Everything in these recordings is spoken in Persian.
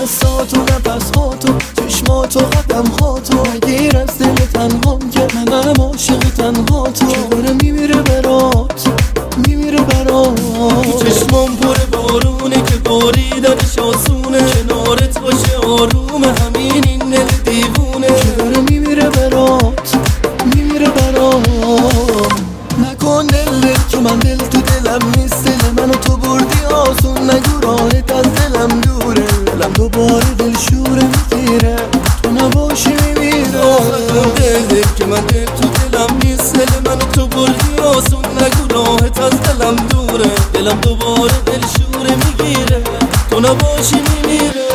دستاتو نفساتو چشماتو قدمهاتو نگیر از دل تنهام که منم عاشق تنهاتو که داره میمیره برات میمیره برات چشمام پر بارونه که باریدنش آسونه کنارت باشه آرومه همین این دل دیوونه که داره میمیره برات میمیره برات نکن دل که من دل تو دلم نیست دل منو تو بردی آسون نگو راحت از دلم دوره دلم دوباره دل شوره میگیره تو نباشی میمیره دل که من دل تو دلم نیست دل منو تو بردی آسون نگو راحت از دلم دوره دلم دوباره دل شوره میگیره تو نباشی میمیره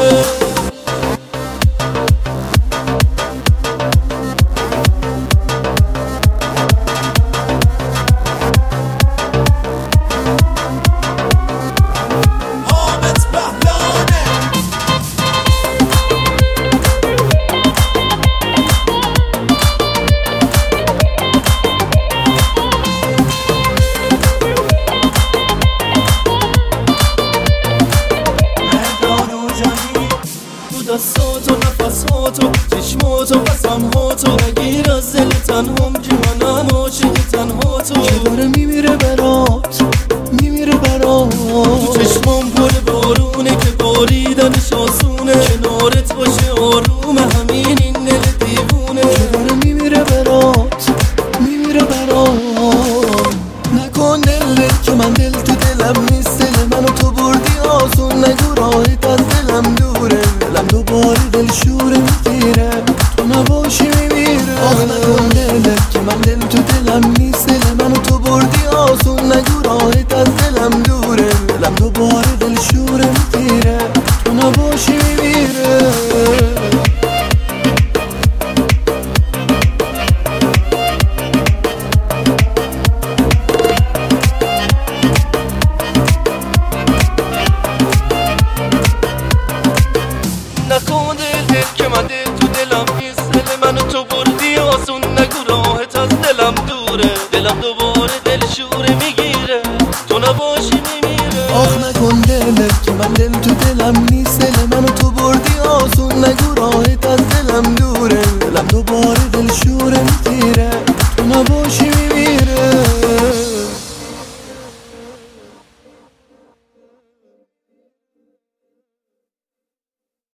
دستاتو نفساتو چشماتو قسمهاتو نگیر از دل تنهام